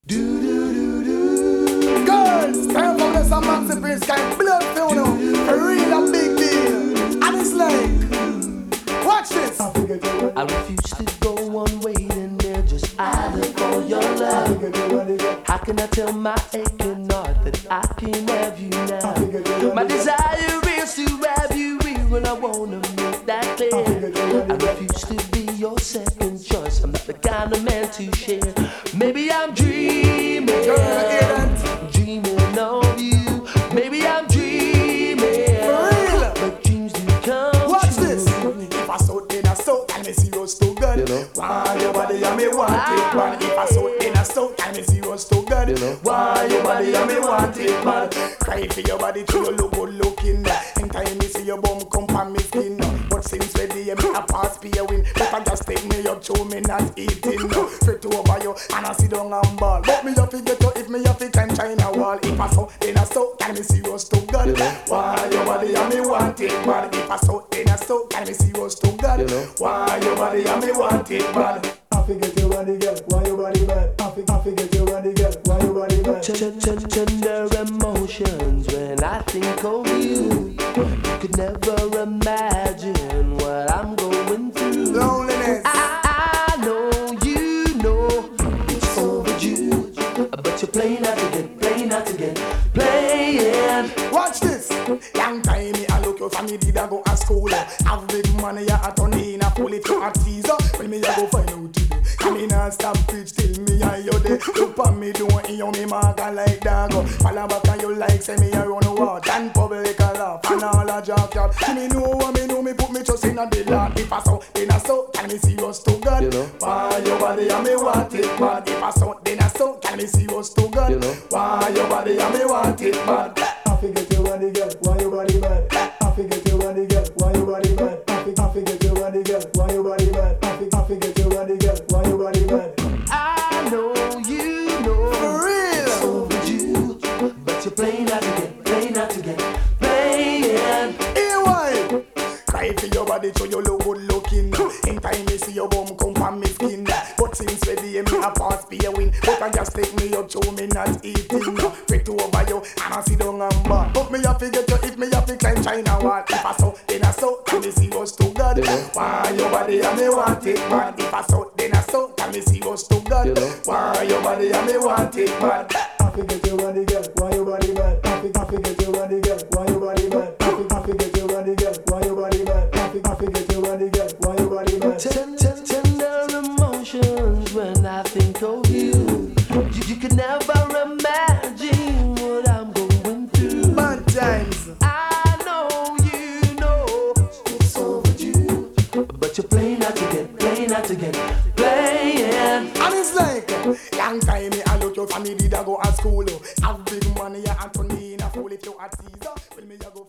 Girls, time for this a massive Prince kind blood film now. For real a big deal. And it's like, watch this. I refuse to go on waiting there just idle for your love. How can I tell my aching heart that I can have you now? My desire is to have you real when I wanna make that clear. I refuse to be your second choice. I'm not the kind of man to share. Maybe I'm dreaming, dreaming of you. Maybe I'm dreaming, but dreams do come. Watch this. If I saw in a soul, tell me serious to God. You know? Why your body and me want it, man? If I saw in a soul, tell me serious to God. You know? Why your body and me want it, man? Cry for your body till you look good looking. In time me see your bum come from me skin. But since ready, me a pass be a win. But I just take me up, show me not eating. Fit over you and I sit down and ball. But me have to get you if me have to climb China wall. If I saw in a soul, tell me serious to God. You know? Why your body and me want it, man? If I saw in a soul, tell me serious to God. You know? Why your body and me want it, man? I forget your body, girl. Why your body bad? I forget your body, girl. Why your body bad? Tender emotions when I think of you. You could never imagine what I'm going through. Loneliness. I know you know it's overdue, but you're playing out again, playing. Watch this. Long time me I look you for me did I go to school. Have big money I turn in a pull it to a teaser. When me I go find out today. Come in and stop preach till me and you there. Look on me don't hear me marker like dog. Fall back and you like say me I run out. And public a laugh and all a job yard. Me know me put me trust in a the Lord. If I saw then I saw can me serious to God. You know? Why your body and me want it bad. If I saw then I saw can me serious to God. You know? Why your body and me want it bad. I forget your body, girl. Why your body bad? I forget your body, girl. Why your body bad? I forget your body, girl. Why your body bad? I forget your body, girl. Why your body bad? I know you know For real. it's overdue, but you're playing out again, playing. Hey, why? Cry for your body so you look good looking. In time me see your bum come from me skin. But since ready me a pass be a win. But I just take me up show me not eating. Fit over you and I sit down and ball. But me have to get you if me have to climb China wall. If I saw then I saw can me see us to God. You know? Why your body and me want it man. If I saw then I saw can me see us to God. You know? Why your body and me want it man. I forget your body, girl. Why your body bad? I forget your body, girl. Why your body bad? I forget your body, girl. Why your body bad? I forget your body, girl. Why your body bad? Tender emotions when I think of you. You could never imagine what I'm going through. Bad times. I know you know it's overdue, but you're playing out again, playing. And it's like, long time me I look you for me did I go to school. Have big money I turn me in a fool if you a teaser. Well me I go